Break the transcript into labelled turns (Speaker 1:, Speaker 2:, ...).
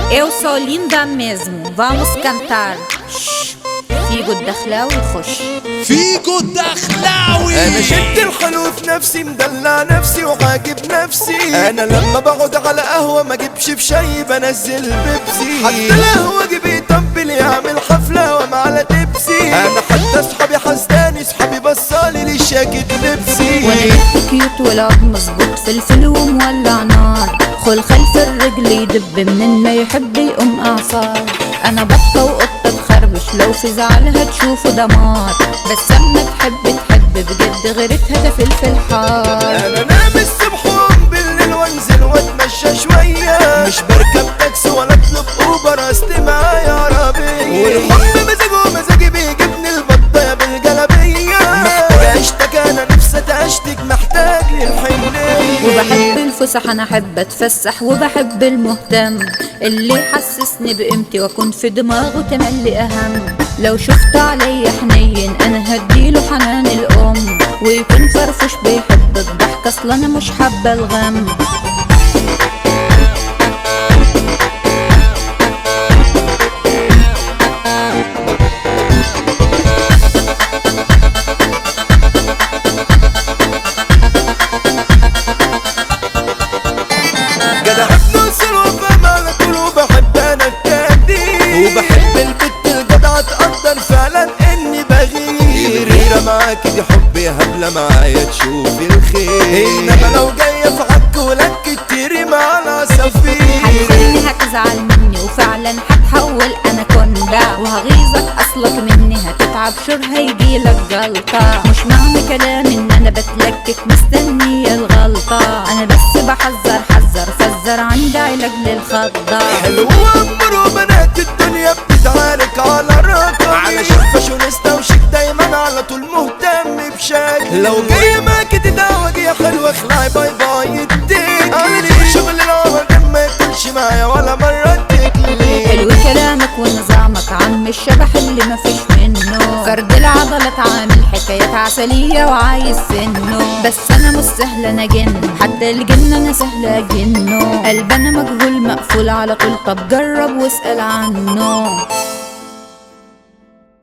Speaker 1: Eu sou linda mesmo, vamos cantar. فيجو الدخلاوي خش.
Speaker 2: فيجو الدخلاوي.
Speaker 3: انا شد الحلو في نفسي، مدلع نفسي وعاجب نفسي. انا لما بقعد على قهوه ما اجيبش في شاي، بنزل بيبسي. حتى القهوه جيبي يطبل يعمل حفله وما على تبسي. انا حتى اصحابي حسداني، اصحابي بصالي للشاكيت لبسي.
Speaker 1: وانا كيوت والعب مظبوط، فلفل ومولع نار. خل خلف الرجل يدب منين ما يحب يقوم اعصار. انا بطه وقطه تخربش، لو في زعلها تشوفه دمار. بس اما تحب بجد غيرتها ده فلفل حار.
Speaker 3: انا نام الصبح وأقوم بالليل وانزل واتمشى شويه. مش بركب تاكسي ولا اطلب اوبر، اصل معايا عربيه. والحب مزاجه مزاجي بيجيبني البطايه بالجلابيه. محتاج اشتك، انا نفسي اشتك، محتاج للحنيه.
Speaker 1: وبحب الفسح، انا احب اتفسح وبحب المهتم اللي يحسسني بقيمتي واكون في دماغه تملي اهم. لو شفت عليا حنين انا هديله حنان الام، ويكون فرفوش بيحب الضحك، اصل انا مش حابه الغم.
Speaker 3: وبحب البت الجدعة تقدر فعلا اني بغير. غيرة معاكي دي حبي هبلة، معايا تشوفي الخير. انما لو جاية في عك ولك تيري مع العصافير.
Speaker 1: هتخليني هتزعل مني وفعلا هتحول انا كوندا، وهغيظك اصلك مني هتتعب شور هيجيلك جلطة. مش معنى كلامي ان انا بتلكك مستنية الغلطة، انا بس بحذر فزر عندي علاج للخضة.
Speaker 3: حلوة امور وبنات الدنيا بتتعارك على الرقم، على فاشونيستا وشيك دايما على طول مهتم بشكل. لو جاية معاكي تدعوج يا حلوة اخلعي باي باي اديك. انا ليه شغل العمر ما يكونش معايا ولا مرة تكلي.
Speaker 1: حلو كلامك ونظامك عم الشبح اللي مفيش منه، فرد العضلات عامل حكايات عسلية وعايز سنه. بس انا مش سهلة انا جن، حتى الجن انا سهلة اجنه. قلب انا مجهول مقفول على طول، طب جرب واسأل عنه.